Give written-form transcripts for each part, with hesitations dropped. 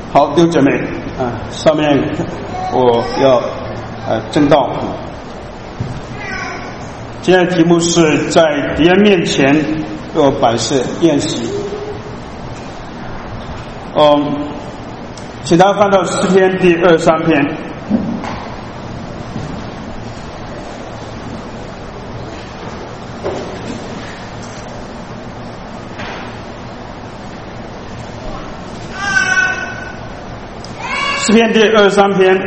好，弟兄姐妹上面我要正道。今天的题目是在敌人面前摆设宴席。请大家翻到诗篇第23篇。诗篇第23篇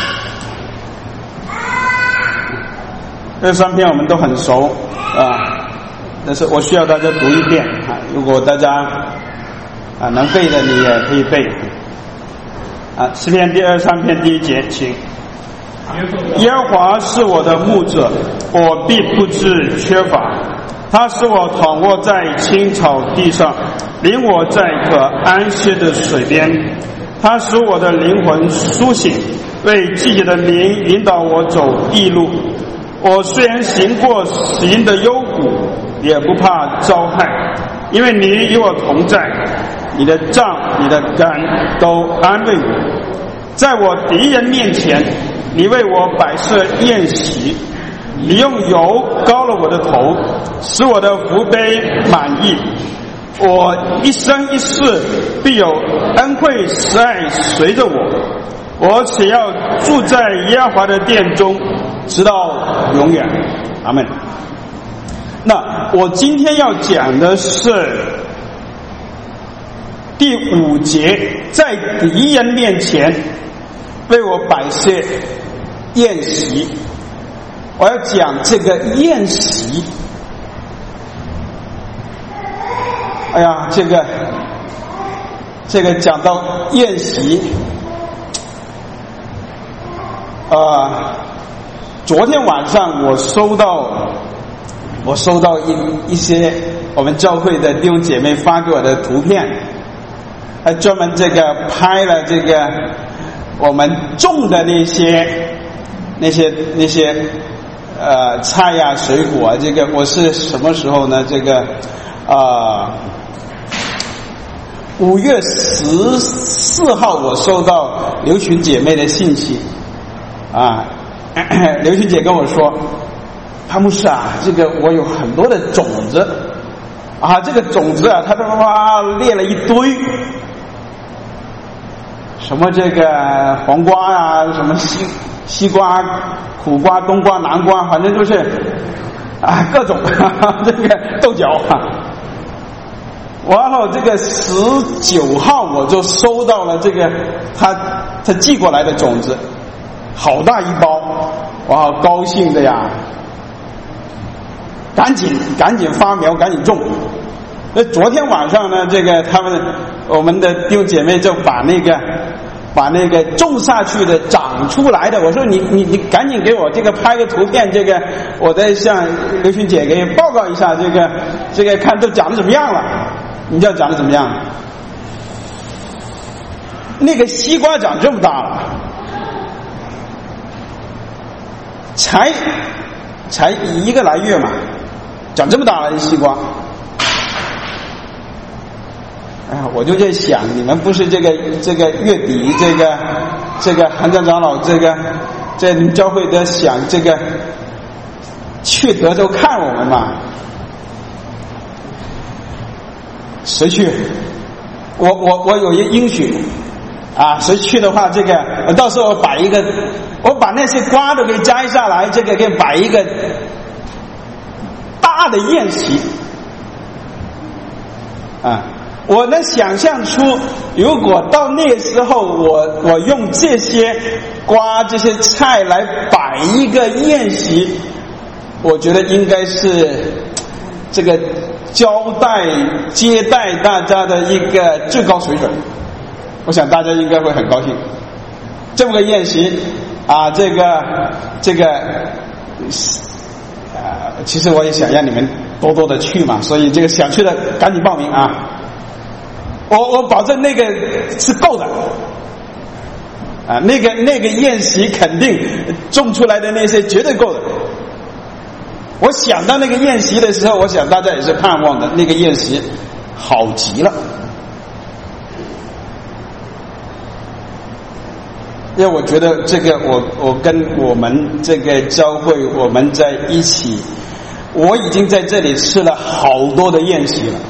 ，23篇我们都很熟但是我需要大家读一遍如果大家能背的，你也可以背诗篇第23篇第1节，请。耶和华是我的牧者，我必不致缺乏。他使我躺卧在青草地上，领我在可安歇的水边。他使我的灵魂苏醒，为自己的名引导我走义路。我虽然行过死荫的幽谷，也不怕遭害，因为你与我同在，你的杖你的竿都安慰我。在我敌人面前，你为我摆设宴席，你用油膏了我的头，使我的福杯满溢。我一生一世必有恩惠慈爱随着我只要住在耶和华的殿中，直到永远。阿们。那我今天要讲的是第5节，在敌人面前为我摆设宴席。我要讲这个宴席。哎呀，这个讲到宴席，昨天晚上我收到一些我们教会的弟兄姐妹发给我的图片，还专门拍了我们种的那些菜呀水果我是什么时候呢5月14号我收到刘群姐妹的信息刘群姐跟我说，潘牧师我有很多的种子这个种子她都列了一堆，什么黄瓜什么西瓜苦瓜冬瓜南瓜，反正就是各种豆角然后19号我就收到了他寄过来的种子，好大一包，哇，高兴的呀，赶紧发苗，赶紧种。昨天晚上呢，我们的弟兄姐妹就把那个种下去的长出来的，我说你赶紧给我拍个图片，我再向刘群姐给报告一下，看都长得怎么样了。你知道长得怎么样？那个西瓜长这么大了，才1个来月嘛，长这么大了西瓜。我就在想，你们不是这个月底韩江长老在你们教会的想去德州看我们嘛？谁去？我有一个应许谁去的话，到时候我把那些瓜都给摘下来，给摆一个大的宴席我能想象出，如果到那个时候我用这些瓜这些菜来摆一个宴席，我觉得应该是接待大家的一个最高水准。我想大家应该会很高兴。这么个宴席其实我也想让你们多多的去嘛，所以想去的赶紧报名我保证那个是够的那个宴席肯定种出来的那些绝对够的。我想到那个宴席的时候，我想大家也是盼望的，那个宴席好极了因为我觉得这个我跟我们这个教会我们在一起，我已经在这里吃了好多的宴席了。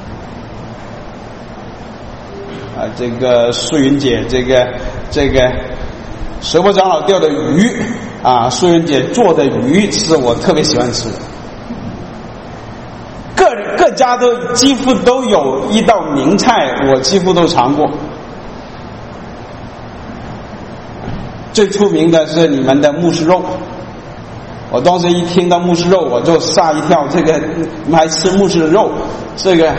这个素云姐，这个水波长老钓的鱼啊，素云姐做的鱼是我特别喜欢吃的。各家都几乎都有一道名菜，我几乎都尝过。最出名的是你们的木虱肉，我当时一听到木虱肉我就吓一跳，这个你们还吃木虱的肉，这个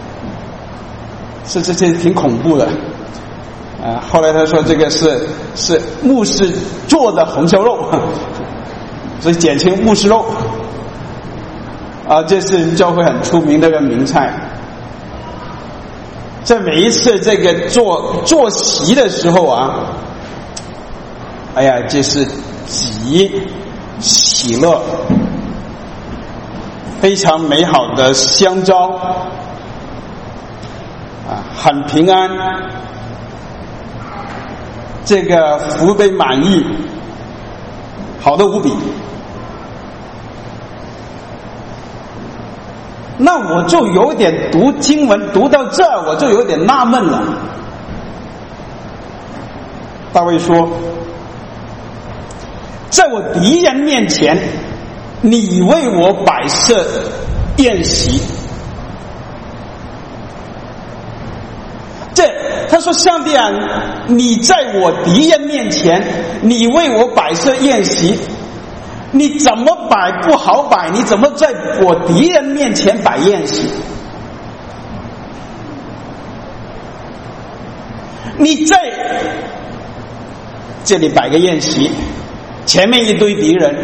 这挺恐怖的。后来他说这个是木虱做的红烧肉，所以简称木虱肉。这是教会很出名的一个名菜。在每一次这个坐席的时候啊，哎呀，这是极喜乐，非常美好的相招很平安，这个福杯满溢，好的无比。那我就有点读经文读到这我就有点纳闷了。大卫说，在我敌人面前你为我摆设宴席，他说上帝啊，你在我敌人面前你为我摆设宴席，你怎么摆不好摆，你怎么在我敌人面前摆宴席？你在这里摆个宴席，前面一堆敌人，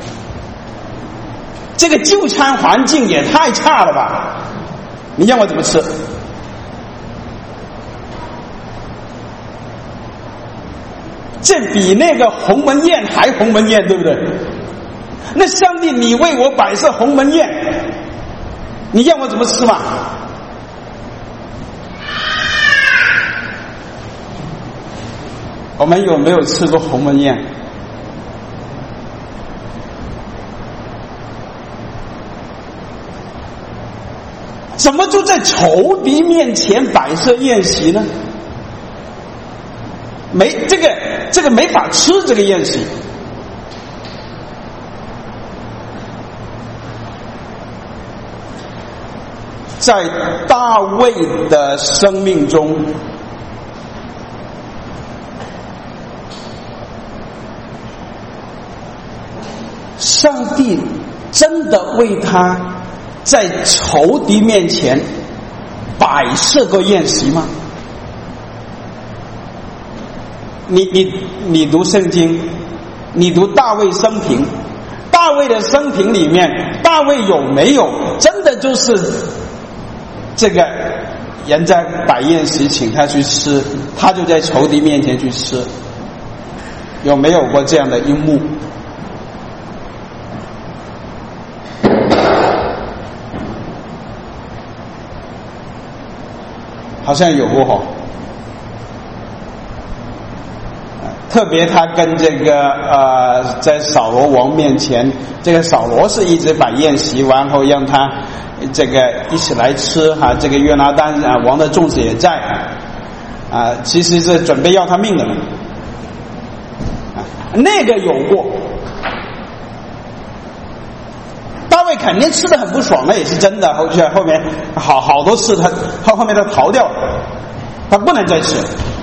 这个就餐环境也太差了吧，你让我怎么吃？这比那个鸿门宴还鸿门宴，对不对？那上帝你为我摆设鸿门宴，你让我怎么吃嘛？我们有没有吃过鸿门宴？怎么就在仇敌面前摆设宴席呢？这个没法吃这个宴席。在大卫的生命中，上帝真的为他在仇敌面前摆设过宴席吗？你读圣经，你读大卫生平，大卫的生平里面，大卫有没有真的就是这个人在摆宴席请他去吃，他就在仇敌面前去吃？有没有过这样的一幕？好像有过哈。特别他跟这个在扫罗王面前，这个扫罗是一直摆宴席，然后让他这个一起来吃哈。这个约拿单王的众子也在其实是准备要他命的那个有过。大卫肯定吃得很不爽，那也是真的。后面好多次他后面他逃掉了，他不能再吃。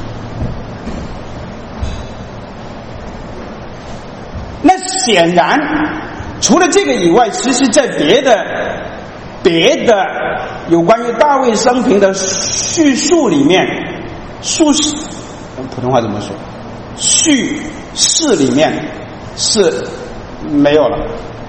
那显然除了这个以外，其实在别的有关于大卫生平的叙述里面，普通话怎么说？叙事里面是没有了。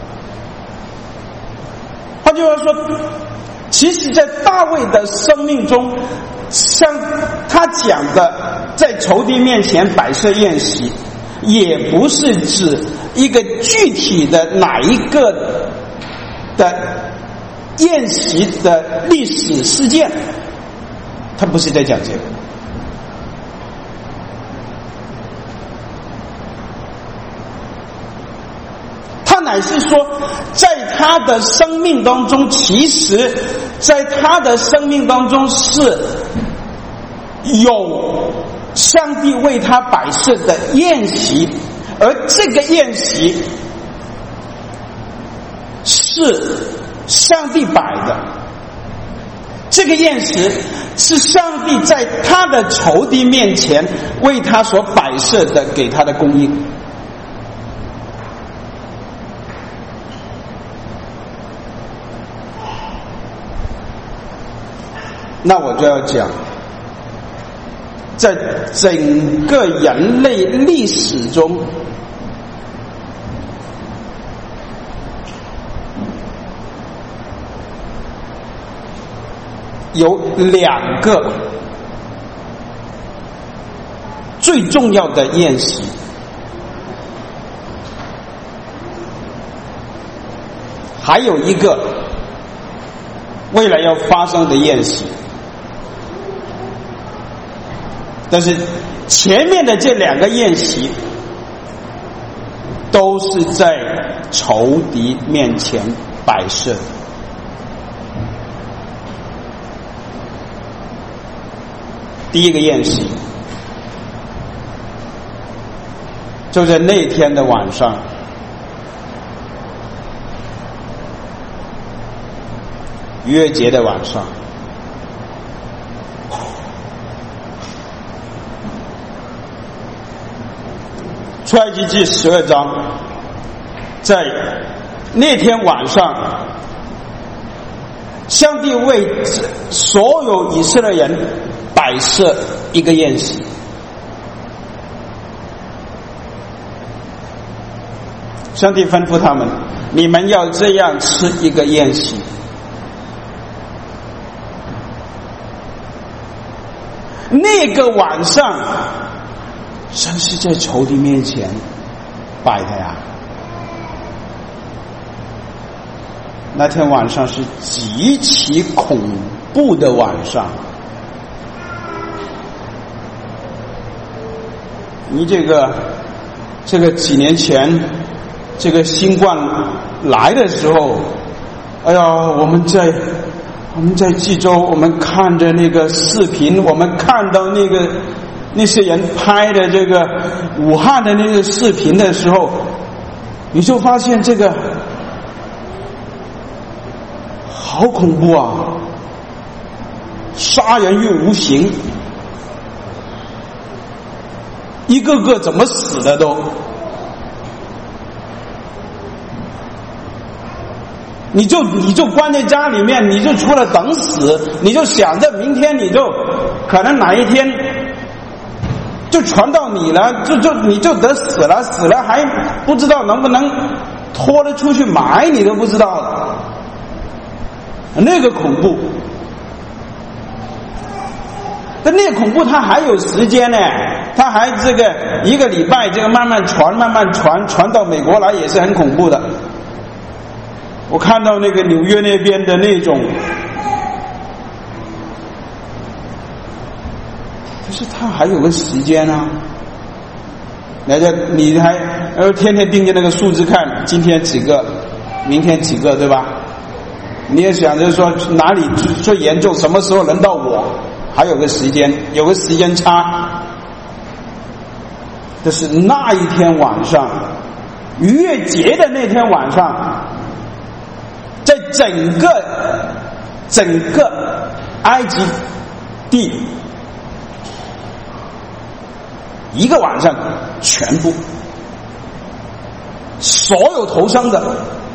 换句话说，其实在大卫的生命中，像他讲的在仇敌面前摆设宴席，也不是指一个具体的哪一个的宴席的历史事件，他不是在讲这个。 乃是说，在他的生命当中，其实在他的生命当中是有上帝为他摆设的宴席，而这个宴席是上帝摆的，这个宴席是上帝在他的仇敌面前为他所摆设的，给他的供应。那我就要讲，在整个人类历史中，有2个最重要的宴席，还有一个未来要发生的宴席。但是前面的这2个宴席都是在仇敌面前摆设。第一个宴席就在那天的晚上，逾越节的晚上，出埃及记12章，在那天晚上，上帝为所有以色列人摆设一个宴席。上帝吩咐他们，你们要这样吃一个宴席。那个晚上，神是在仇敌面前摆的呀。那天晚上是极其恐怖的晚上。你这个几年前，这个新冠来的时候，哎呀，我们在济州，我们看着那个视频，我们看到那些人拍的这个武汉的那个视频的时候，你就发现这个好恐怖啊！杀人于无形，一个个怎么死的都。你就关在家里面，你就除了等死，你就想着明天你就可能哪一天就传到你了，你就得死了还不知道能不能拖得出去埋，你都不知道，那个恐怖。但那个恐怖它还有时间呢，它还这个1个礼拜，这个慢慢传到美国来也是很恐怖的。我看到那个纽约那边的那种，就是它还有个时间啊。你还天天盯着那个数字看，今天几个，明天几个，对吧？你也想着说哪里最严重，什么时候轮到我，还有个时间，有个时间差。这是那一天晚上，逾越节的那天晚上，在整个埃及地一个晚上，全部所有投生的，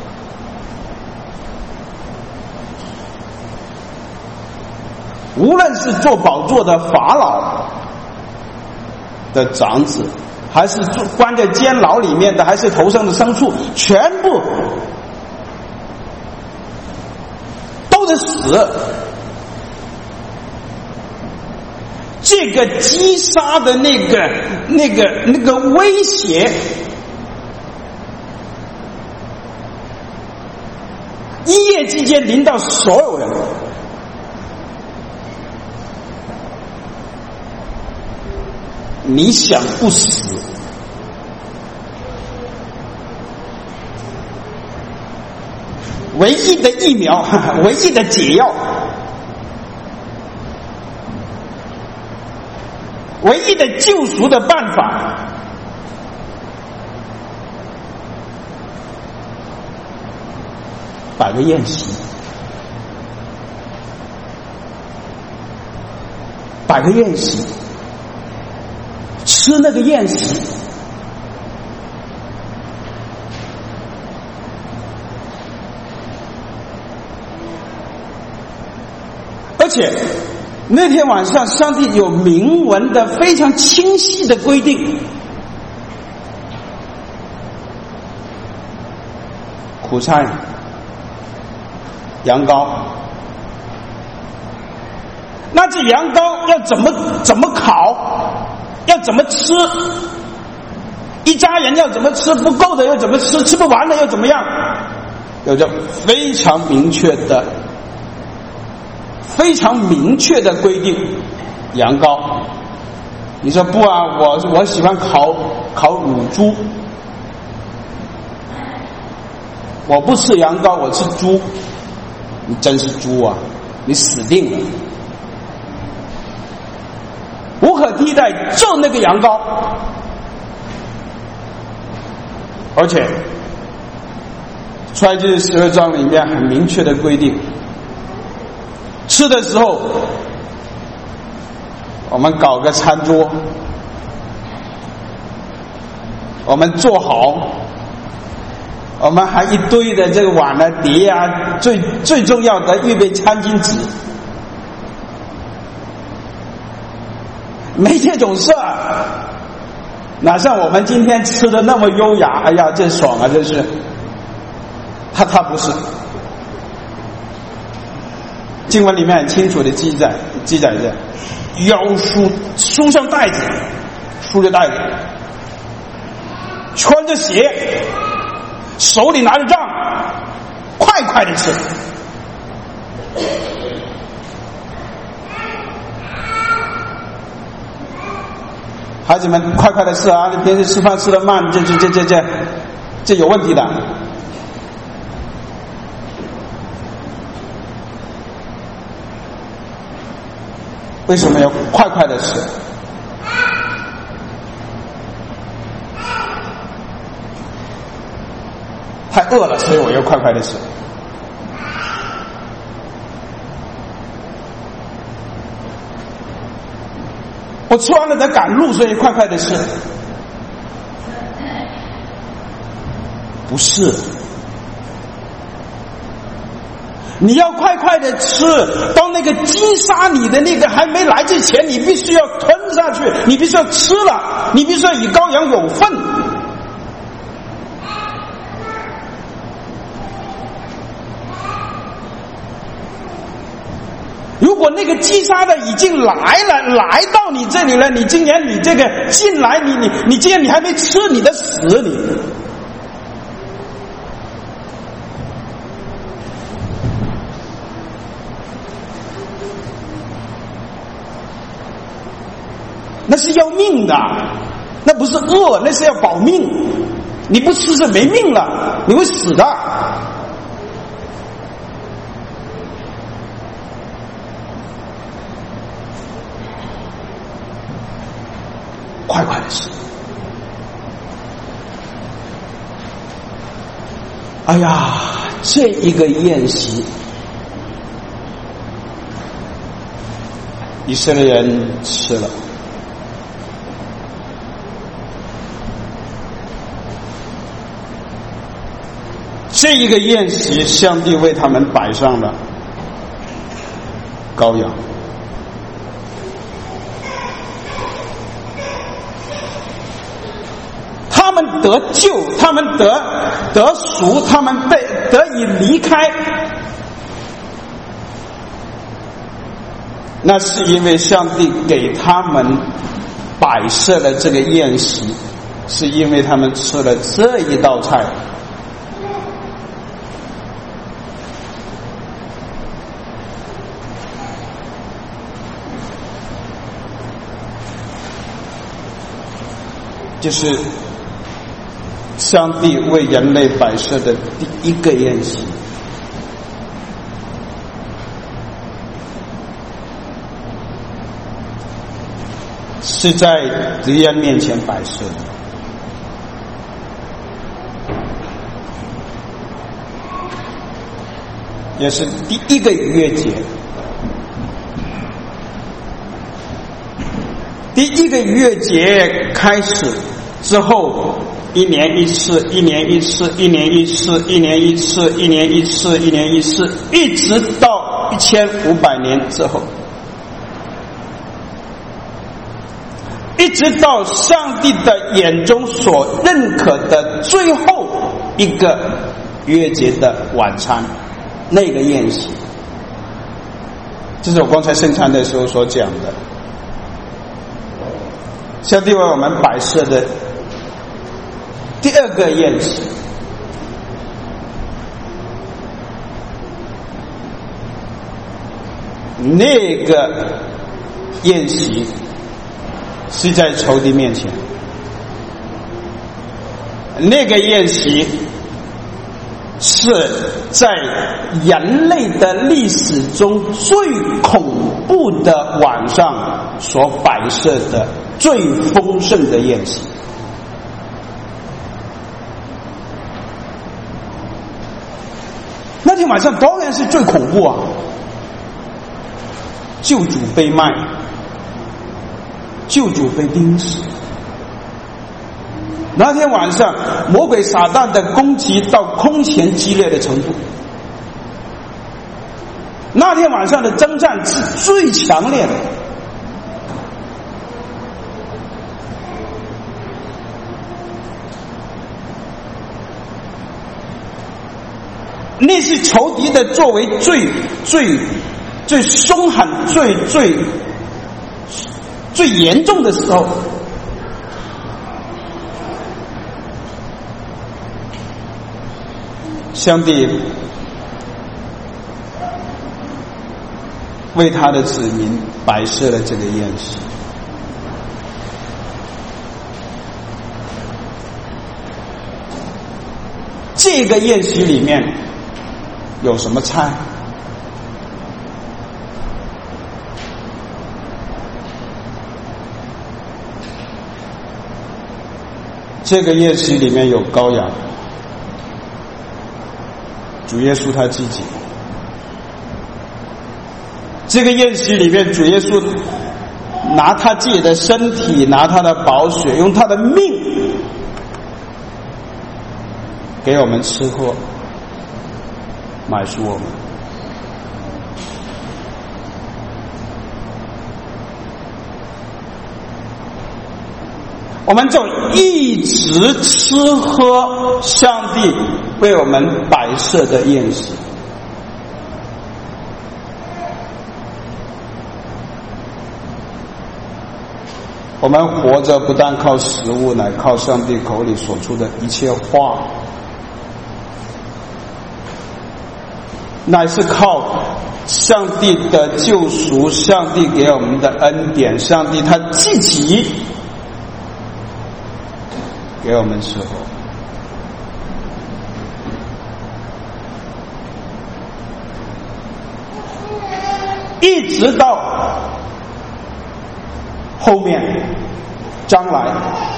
无论是做宝座的法老的长子，还是关在监牢里面的，还是投生的牲畜，全部都得死。这个击杀的那个威胁，一夜之间临到所有人。你想不死， 唯一的疫苗，唯一的解药，唯一的救赎的办法。摆个宴席，摆个宴席，吃那个宴席。而且那天晚上，上帝有明文的非常清晰的规定，苦菜、羊羔。那这羊羔要怎么烤，要怎么吃，一家人要怎么吃，不够的又怎么吃，吃不完了又怎么样，有着非常明确的规定。羊羔，你说不啊，我喜欢烤乳猪，我不吃羊羔，我吃猪。你真是猪啊，你死定了，无可替代，就那个羊羔。而且出埃及记12章里面很明确的规定，吃的时候我们搞个餐桌，我们做好，我们还一堆的这个碗啊碟啊，最重要的预备餐巾纸，没这种事儿，哪像我们今天吃的那么优雅，哎呀真爽啊，真是。他不是，经文里面很清楚的记载着，腰束上带子，束着带子，穿着鞋，手里拿着杖，快的吃。孩子们快的吃啊！你平时吃饭吃得慢，这有问题的。为什么要快的吃？太饿了，所以我要快的吃。我吃完了得赶路，所以快的吃。不是，你要快的吃，当那个击杀你的那个还没来之前，你必须要吞下去，你必须要吃了，你必须要与羔羊有份。如果那个击杀的已经来到你这里了，你今年你这个进来，你今年你还没吃，你的死你。那是要命的，那不是饿，那是要保命。你不吃是没命了，你会死的。快的吃。哎呀，这一个宴席，以色列人吃了。这一个宴席，上帝为他们摆上了羔羊。他们得救，他们得赎，他们得以离开，那是因为上帝给他们摆设了这个宴席，是因为他们吃了这一道菜。就是上帝为人类摆设的第一个宴席， 是在敌人面前摆设的。也是第一个逾越节，第一个逾越节开始之后，一年一次，一年一次，一年一次，一年一次，一年一次，一年一次，一直到1500年之后，一直到上帝的眼中所认可的最后一个逾越节的晚餐，那个宴席。这是我刚才圣餐的时候所讲的。上帝为我们摆设的第二个宴席，那个宴席是在仇敌面前，那个宴席是在人类的历史中最恐怖的晚上所摆设的最丰盛的宴席。那天晚上当然是最恐怖啊！救主被卖，救主被钉死。那天晚上，魔鬼撒旦的攻击到空前激烈的程度。那天晚上的征战是最强烈的。那是仇敌的作为最凶狠、最严重的时候。上帝为他的子民摆设了这个宴席。这个宴席里面有什么菜？这个宴席里面有羔羊，主耶稣他自己。这个宴席里面，主耶稣拿他自己的身体，拿他的宝血，用他的命给我们吃喝，买赎我们。我们就一直吃喝上帝为我们摆设的宴席。我们活着不但靠食物，乃靠上帝口里所出的一切话，乃是靠上帝的救赎，上帝给我们的恩典，上帝他自己给我们吃喝。一直到后面将来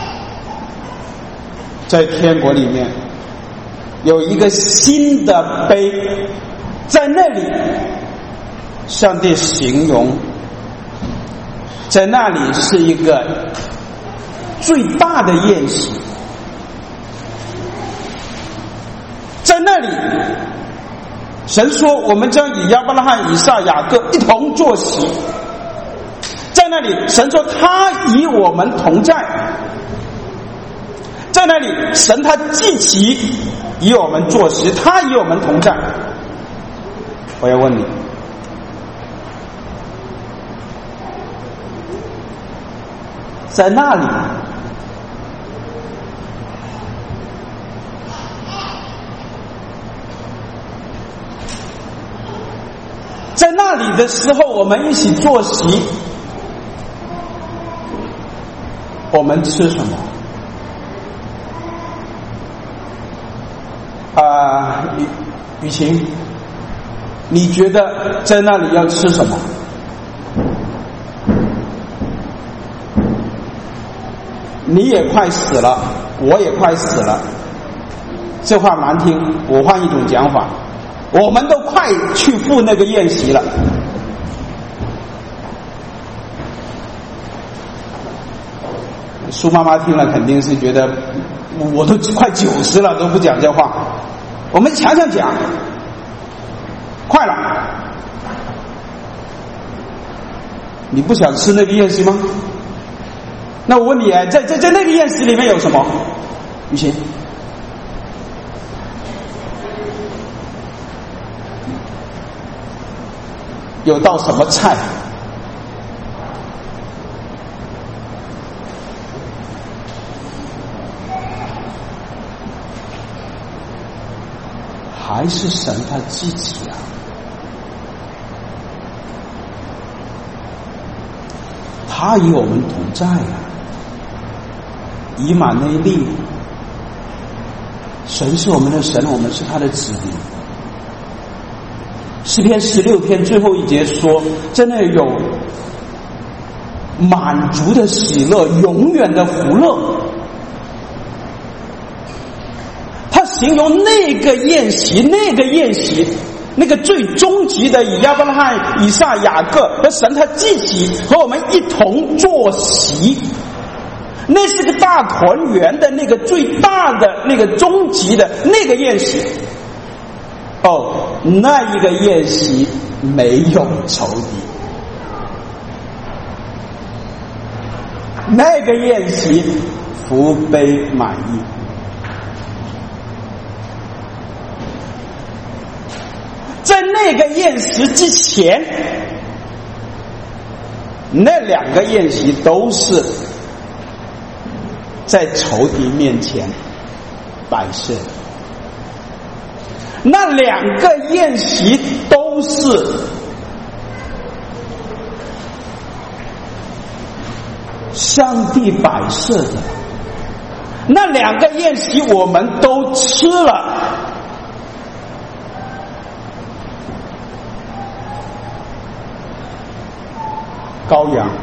在天国里面有一个新的杯，在那里上帝形容在那里是一个最大的宴席，在那里神说我们将与亚伯拉罕、以撒、雅各一同坐席，在那里神说他与我们同在，在那里神他自己与我们坐席，他与我们同在。我要问你，在那里在那里的时候，我们一起坐席，我们吃什么？雨晴，你觉得在那里要吃什么？ 你也快死了，我也快死了。这话难听，我换一种讲法，我们都快去赴那个宴席了。苏妈妈听了肯定是觉得我都快90了都不讲这话。我们想想讲，快了，你不想吃那个宴席吗？那我问你，在那个宴席里面有什么？于谦，有道什么菜？还是神他自己啊！他与我们同在啊！以马内利，神是我们的神，我们是他的子民。诗篇16篇最后一节说，真的有满足的喜乐，永远的福乐。他形容那个宴席，那个最终极的，以亚伯拉罕、以撒、雅各和神他自己和我们一同坐席，那是个大团圆的那个最大的那个终极的那个宴席。哦，那一个宴席没有仇敌，那个宴席福杯满溢。在那个宴席之前，那2个宴席都是在仇敌面前摆设。那2个宴席都是上帝摆设的，那2个宴席我们都吃了。羔羊，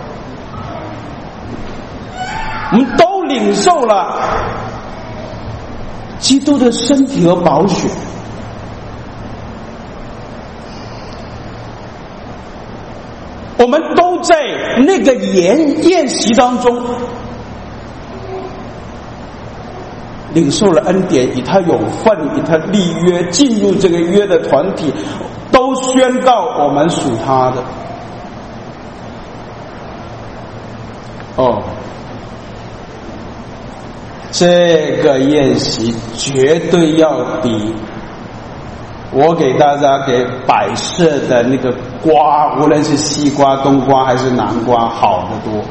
我们都领受了基督的身体和宝血。我们都在那个宴席当中领受了恩典，与他有份，与他立约，进入这个约的团体，都宣告我们属他的。哦，这个宴席绝对要比我给大家给摆设的那个瓜，无论是西瓜、冬瓜还是南瓜，好得多。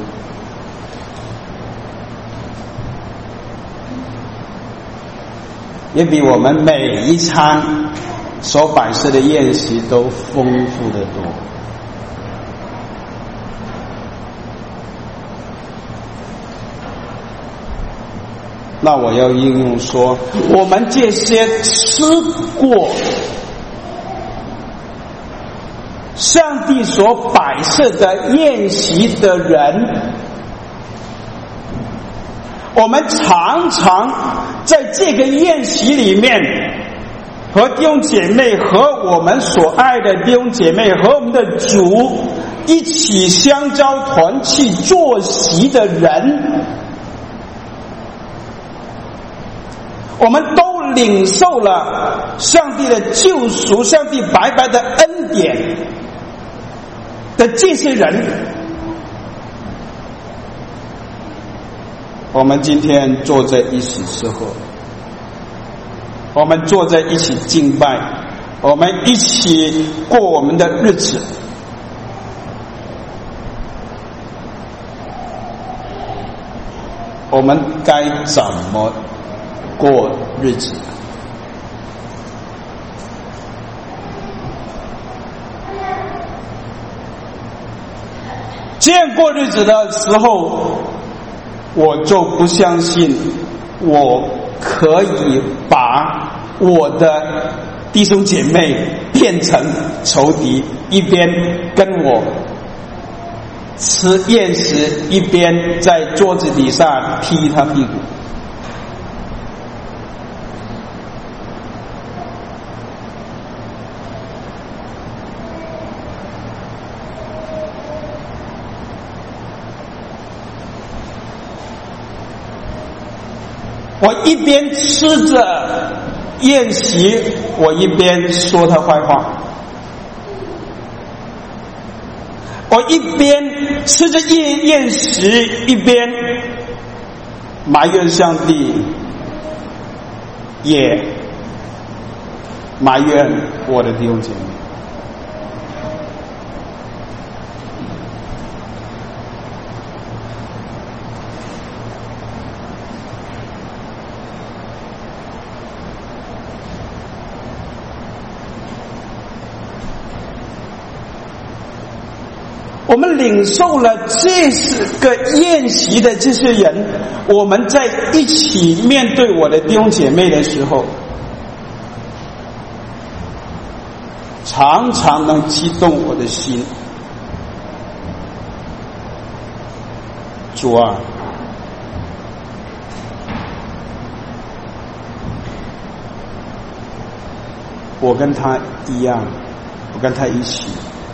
也比我们每一餐所摆设的宴席都丰富得多。那我要应用说，我们这些吃过上帝所摆设的宴席的人，我们常常在这个宴席里面和弟兄姐妹，和我们所爱的弟兄姐妹，和我们的主一起相交团契坐席的人，我们都领受了上帝的救赎，上帝白白的恩典的这些人，我们今天坐在一起吃喝，我们坐在一起敬拜，我们一起过我们的日子。我们该怎么过日子？这样过日子的时候，我就不相信我可以把我的弟兄姐妹变成仇敌，一边跟我吃宴食，一边在桌子底下踢他屁股。我一边吃着宴席，我一边说他坏话。我一边吃着宴食，一边埋怨上帝，也埋怨我的弟兄姐妹。我们领受了这个宴席的这些人，我们在一起面对我的弟兄姐妹的时候，常常能激动我的心。主啊，我跟他一样，我跟他一起，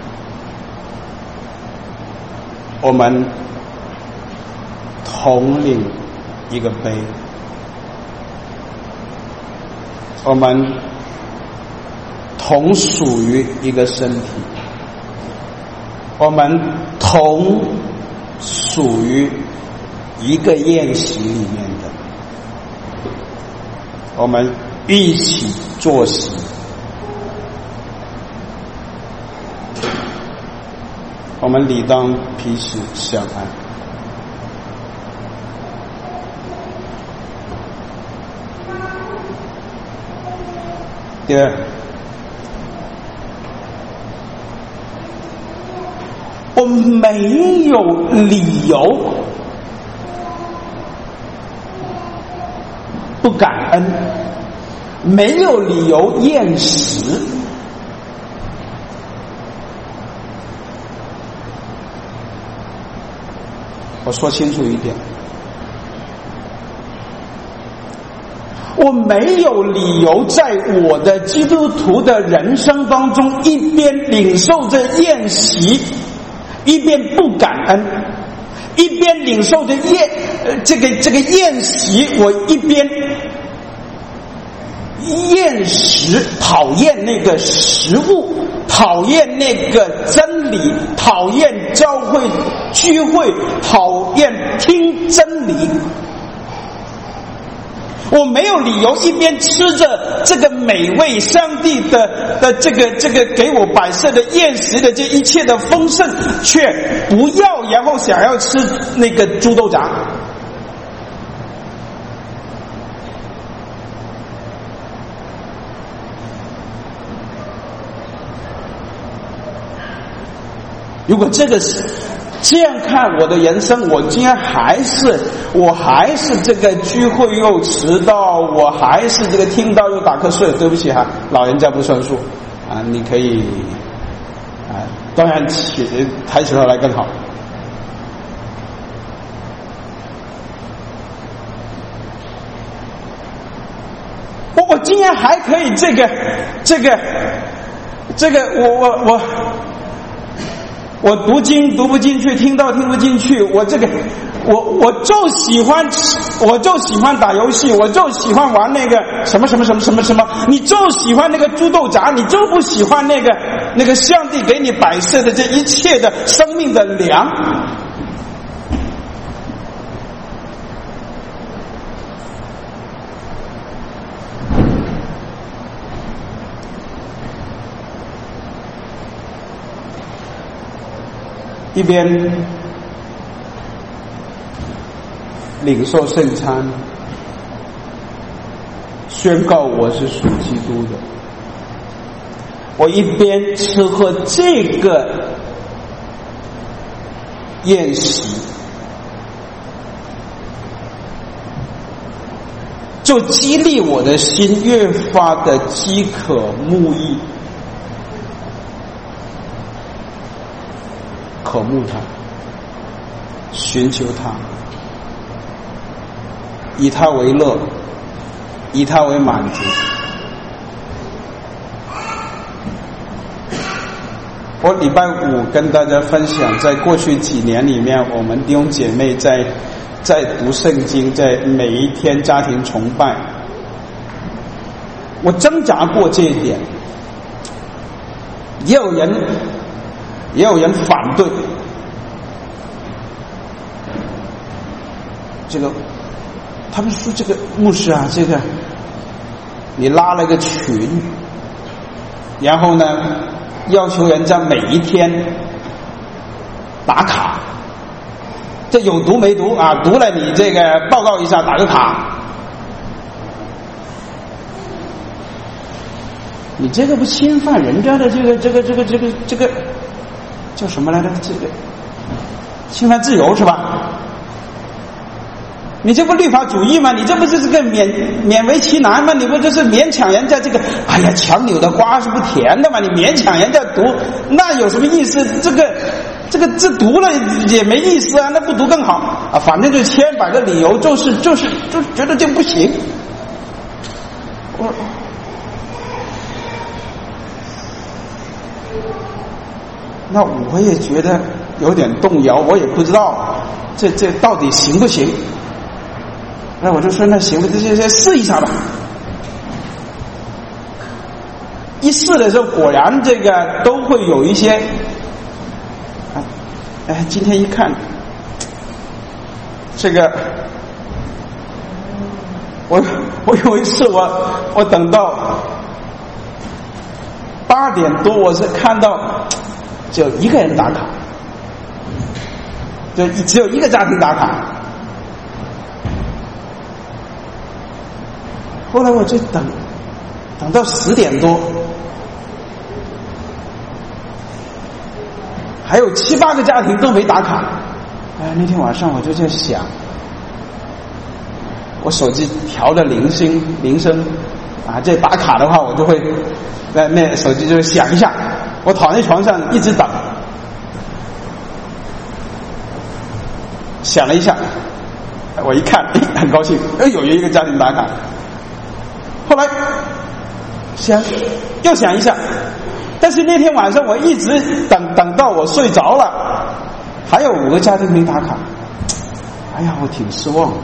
我们同领一个杯，我们同属于一个身体，我们同属于一个宴席里面的，我们一起坐席，我们理当彼此相爱。第二，我没有理由不感恩，没有理由厌食。我说清楚一点，我没有理由在我的基督徒的人生当中，一边领受着宴席，一边不感恩，一边领受着这个宴席，我一边厌食，讨厌那个食物，讨厌那个真理，讨厌教会聚会，讨厌听真理。我没有理由一边吃着这个美味上帝的这个给我摆设的宴食的这一切的丰盛，却不要，然后想要吃那个猪豆杂。如果这个是这样看我的人生，我竟然还是这个聚会又迟到，我还是这个听到又打瞌睡。对不起哈，老人家不算数啊，你可以啊，当然抬起头来更好。我竟然还可以这个，我读经读不进去，听到听不进去，我就喜欢打游戏，我就喜欢玩那个什么，你就喜欢那个猪豆杂，你就不喜欢那个上帝给你摆设的这一切的生命的粮。一边领受圣餐，宣告我是属基督的，我一边吃喝这个宴席，就激励我的心越发的饥渴慕义，渴慕他。 寻求他，以他为乐，以他为满足。我礼拜五跟大家分享，在过去几年里面，我们弟兄姐妹在读圣经，在每一天家庭崇拜，我挣扎过这一点，也有人反对这个，他们说这个牧师啊，这个你拉了个群，然后呢要求人家每一天打卡，这有读没读啊？读了你这个报告一下，打个卡。你这个不侵犯人家的这个叫什么来着？这个侵犯自由是吧？你这不律法主义吗？你这不是这个勉为其难吗？你不就是勉强人家这个？哎呀，强扭的瓜是不甜的嘛？你勉强人家读，那有什么意思？这个字读了也没意思啊，那不读更好啊？反正就千百个理由，就是觉得这不行。那我也觉得有点动摇，我也不知道这到底行不行。那我就说那行吧，这试一下吧。一试的时候，果然这个都会有一些，今天一看，这个我有一次我等到8点多，我是看到只有一个人打卡，就只有一个家庭打卡。后来我就等到10点多，还有7、8个家庭都没打卡。那天晚上我就在想，我手机调的铃声啊，这打卡的话我就会那手机就响一下，我躺在床上一直等，响了一下，我一看很高兴，有一个家庭打卡。后来又想一下，但是那天晚上我一直等到我睡着了，还有5个家庭没打卡。哎呀，我挺失望，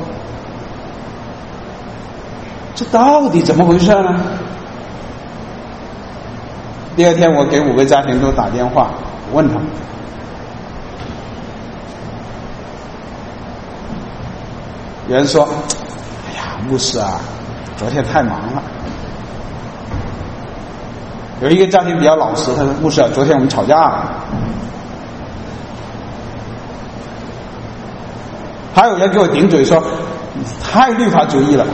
这到底怎么回事呢？第二天我给5个家庭都打电话问他们，有人说：“哎呀，牧师啊，昨天太忙了。”有一个家庭比较老实，他说：“牧师啊，昨天我们吵架了。”还有人给我顶嘴说：“你太律法主义了。”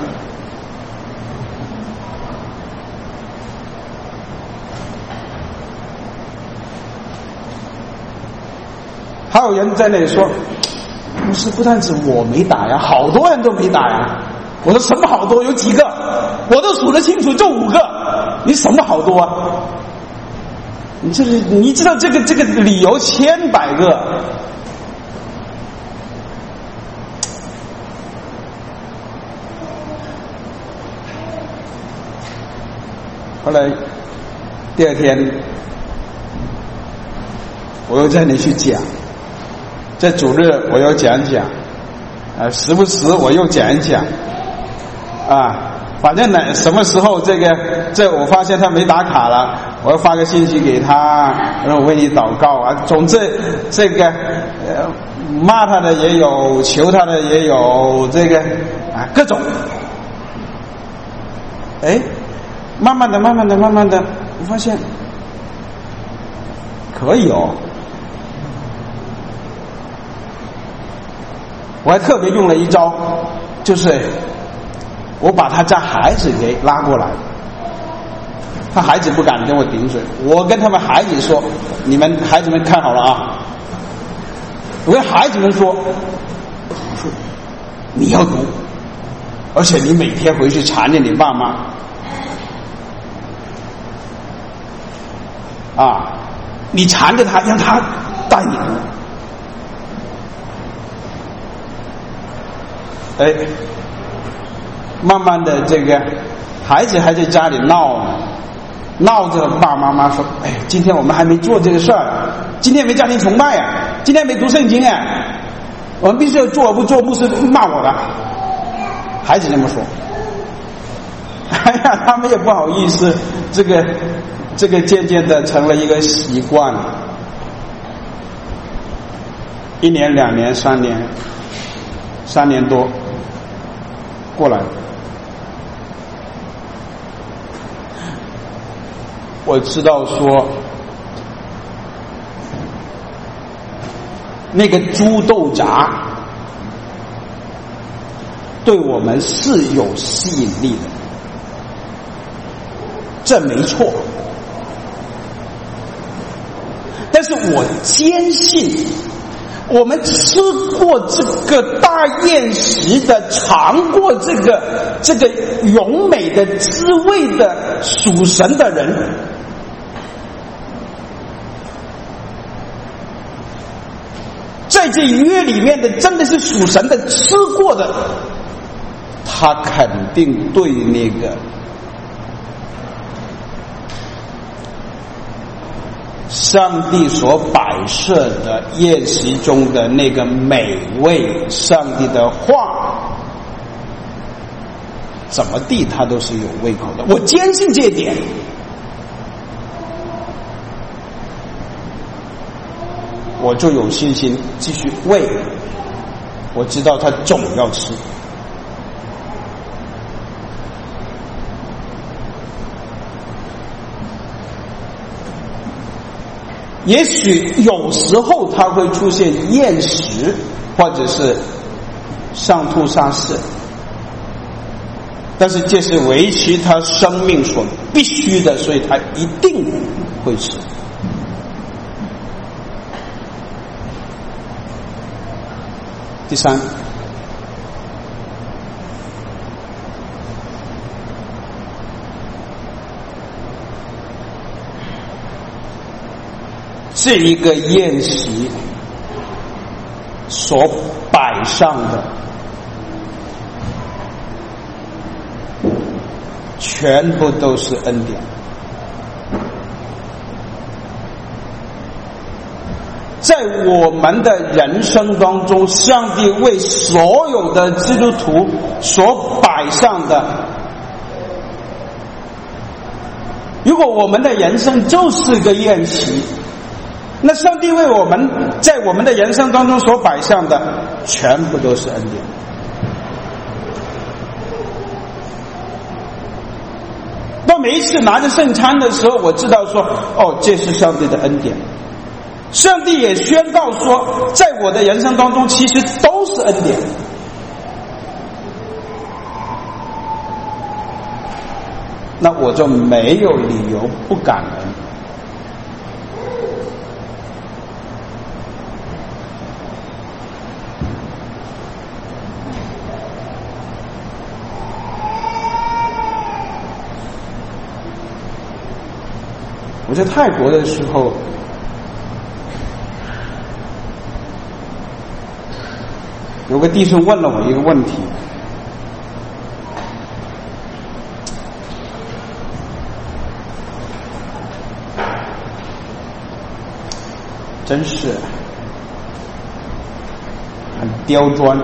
还有人在那里说：“牧师，不但是我没打呀，好多人都没打呀。”我说：“什么好多？有几个？我都数得清楚，就5个。你什么好多啊？你知道这个理由千百个。”后来第二天，我又在那里去讲，在主日我又讲，时不时我又讲一讲，反正呢，什么时候这我发现他没打卡了，我要发个信息给他，让我为你祷告啊。总之这个骂他的也有，求他的也有，这个各种。慢慢的，我发现可以哦。我还特别用了一招，就是我把他家孩子给拉过来，他孩子不敢跟我顶嘴，我跟他们孩子说：“你们孩子们看好了啊！”我跟孩子们说：“你要读，而且你每天回去缠着你爸妈。”你缠着他，让他带你读。 慢慢的这个孩子还在家里闹着，爸爸妈妈说，今天我们还没做这个事儿，今天没家庭崇拜啊，今天没读圣经啊，我们必须要做，不做牧师骂我的。孩子这么说，他们也不好意思，这个渐渐的成了一个习惯了。1年、2年、3年，3年多过来，我知道说那个猪豆轧对我们是有吸引力的，这没错。但是我坚信，我们吃过这个大宴席的，尝过这个永美的滋味的属神的人，在这约里面的真的是属神的，吃过的，他肯定对那个上帝所摆设的宴席中的那个美味，上帝的话怎么地他都是有胃口的，我坚信这一点。我就有信心继续喂，我知道他总要吃。也许有时候他会出现厌食，或者是上吐下泻，但是这是维持他生命所必须的，所以他一定会吃。第三，这一个宴席所摆上的全部都是恩典。在我们的人生当中，上帝为所有的基督徒所摆上的，如果我们的人生就是个宴席，那上帝为我们在我们的人生当中所摆上的全部都是恩典。当每一次拿着圣餐的时候，我知道说，这是上帝的恩典。上帝也宣告说，在我的人生当中其实都是恩典。那我就没有理由不感恩。我在泰国的时候，有个弟兄问了我一个问题，真是很刁钻。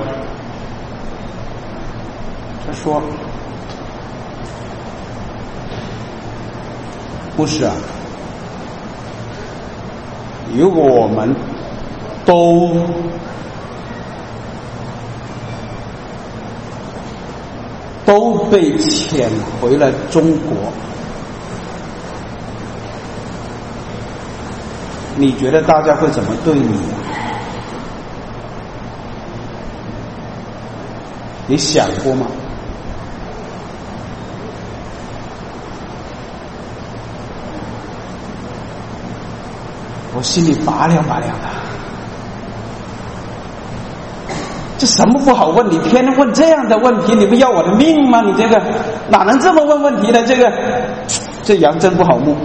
他说，不是啊，如果我们都被遣回了中国，你觉得大家会怎么对你啊？你想过吗？我心里拔凉拔凉的。这什么不好问？你偏问这样的问题，你不要我的命吗？你这个哪能这么问问题呢？这羊真不好牧。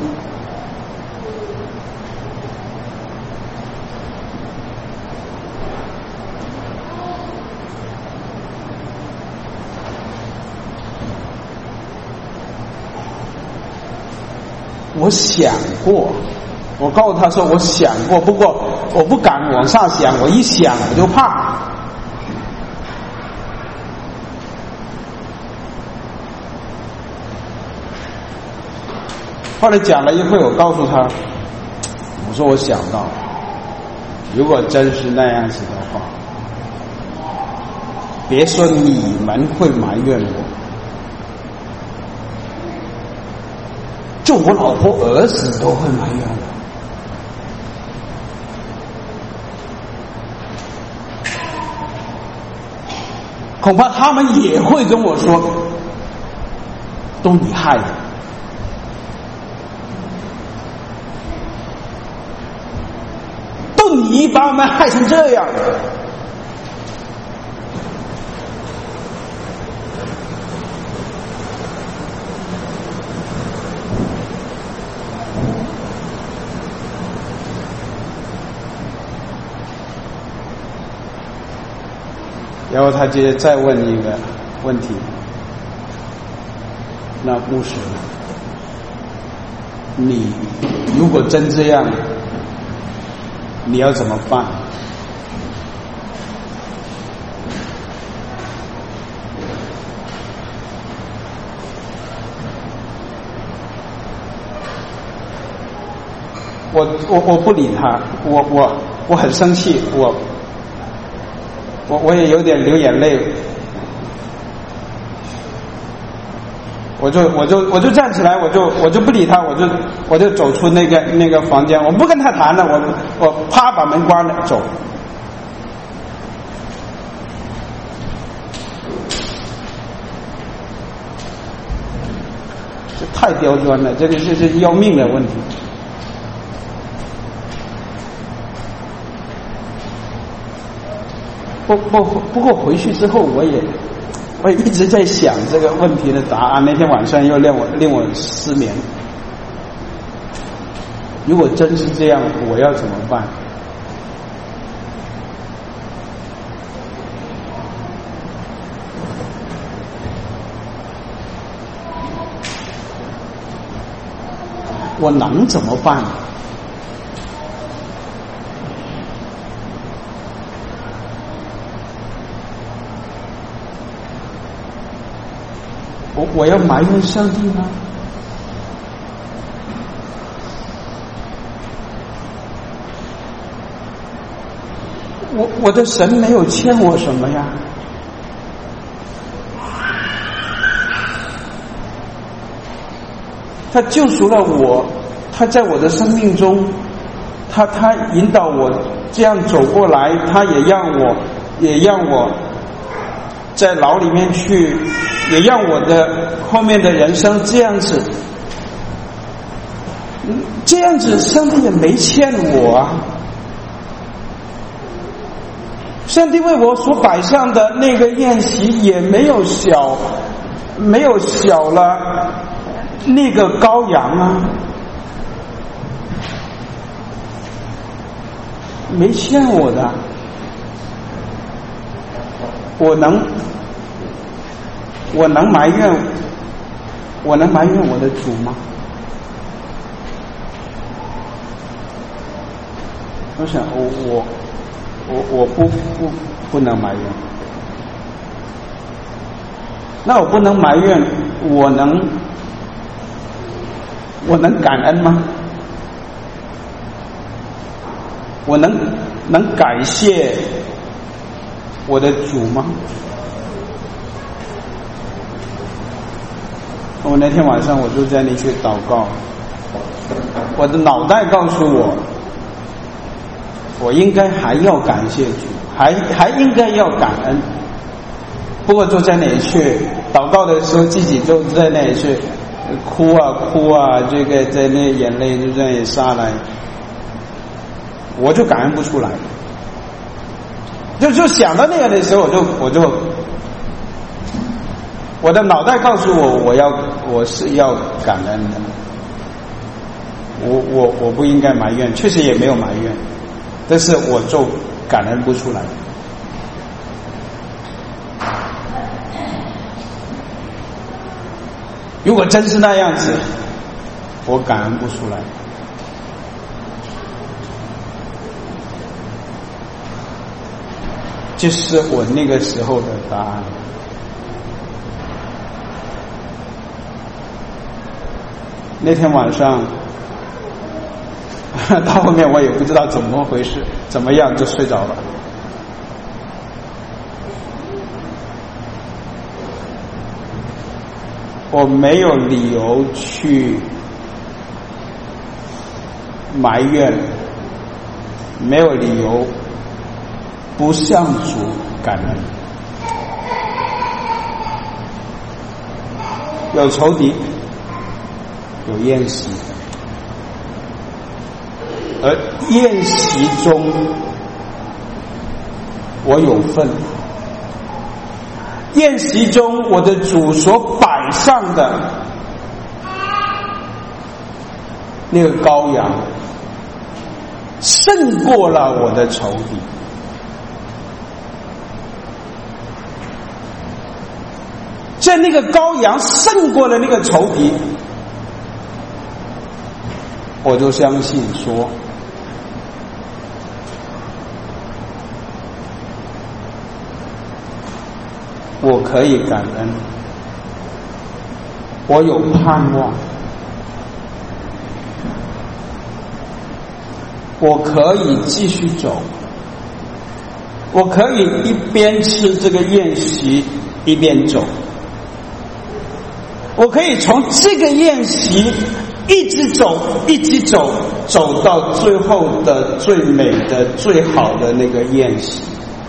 我想过，我告诉他说我想过，不过我不敢往上想，我一想我就怕。后来讲了一会，我告诉他，我说我想到，如果真是那样子的话，别说你们会埋怨我，就我老婆儿子都会埋怨我。恐怕他们也会跟我说，都你害的。都你把我们害成这样。然后他接着再问一个问题，那牧师，你如果真这样，你要怎么办？我不理他，我很生气，我也有点流眼泪，我就站起来，我就不理他，我就走出那个房间，我不跟他谈了，我啪把门关了走。这太刁钻了，这个是要命的问题。不过回去之后我也一直在想这个问题的答案，那天晚上又令我失眠。如果真是这样，我要怎么办？我能怎么办？我要埋怨上帝吗？我的神没有欠我什么呀？他救赎了我，他在我的生命中，他引导我这样走过来，他也让我在牢里面去，也让我的后面的人生这样子，上帝也没欠我啊。上帝为我所摆上的那个宴席也没有小了那个羔羊啊，没欠我的。我能埋怨我的主吗？我想我不能埋怨。那我不能埋怨，我能感恩吗？我能感谢我的主吗？我那天晚上我就在那里去祷告，我的脑袋告诉我应该还要感谢主，还应该要感恩。不过就在那里去祷告的时候，自己就在那里去哭啊，这个在那眼泪就在那里下来，我就感恩不出来。就想到那个的时候，我的脑袋告诉我是要感恩的。我不应该埋怨，确实也没有埋怨，但是我就感恩不出来。如果真是那样子， 我感恩不出来。这是我那个时候的答案。那天晚上到后面我也不知道怎么回事，怎么样就睡着了。我没有理由去埋怨，没有理由不向主感恩。有仇敌，有宴席，而宴席中我有份，宴席中我的主所摆上的那个羔羊胜过了我的仇敌。在那个羔羊胜过了那个仇敌，我就相信说，我可以感恩，我有盼望，我可以继续走，我可以一边吃这个宴席一边走，我可以从这个宴席一直走，一直走，走到最后的最美的、最好的那个宴席。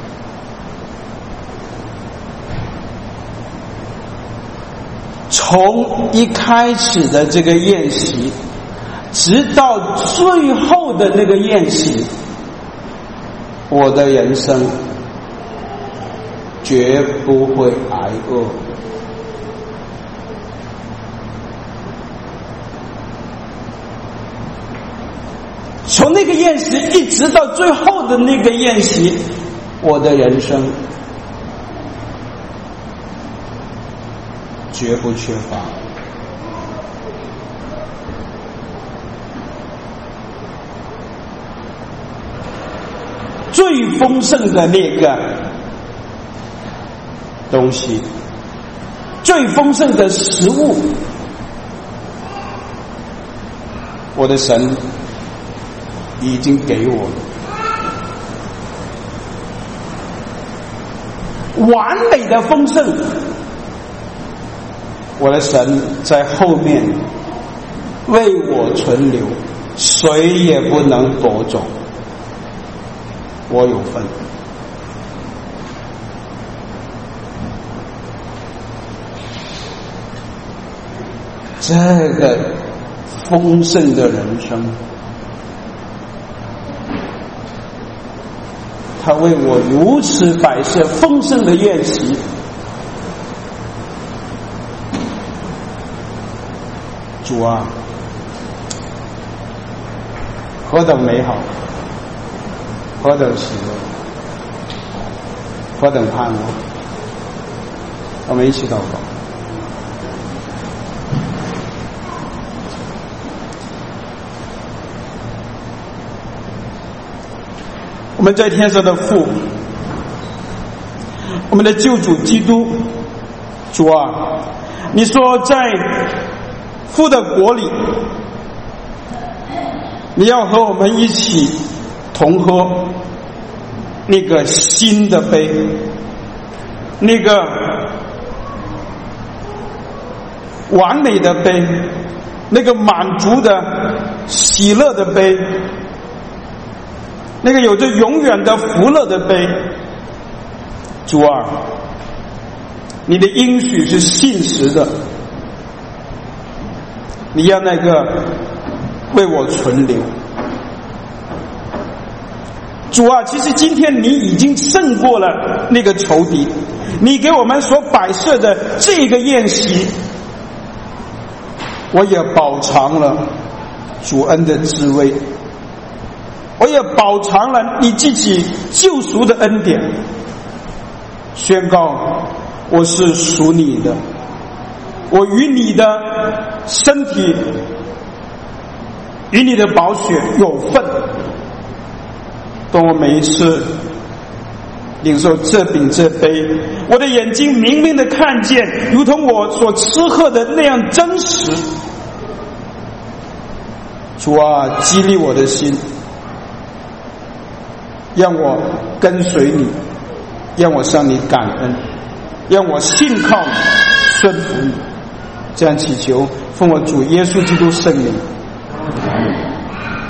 从一开始的这个宴席，直到最后的那个宴席，我的人生绝不会挨饿。从那个宴席一直到最后的那个宴席，我的人生绝不缺乏。最丰盛的那个东西，最丰盛的食物，我的神已经给我了。完美的丰盛，我的神在后面为我存留，谁也不能夺走，我有份。这个丰盛的人生，他为我如此摆设丰盛的宴席，主啊，何等美好，何等喜乐，何等盼望！我们一起祷告。我们在天上的父，我们的救主基督，主啊，你说在父的国里，你要和我们一起同喝那个新的杯，那个完美的杯，那个满足的喜乐的杯，那个有着永远的福乐的杯。主啊，你的应许是信实的，你要那个为我存留。主啊，其实今天你已经胜过了那个仇敌，你给我们所摆设的这个宴席，我也饱尝了主恩的滋味，我也饱尝了你自己救赎的恩典，宣告我是属你的，我与你的身体与你的宝血有份。当我每一次领受这饼这杯，我的眼睛明明的看见，如同我所吃喝的那样真实。主啊，激励我的心，让我跟随你，让我向你感恩，让我信靠你，顺服你。这样祈求，奉我主耶稣基督圣名。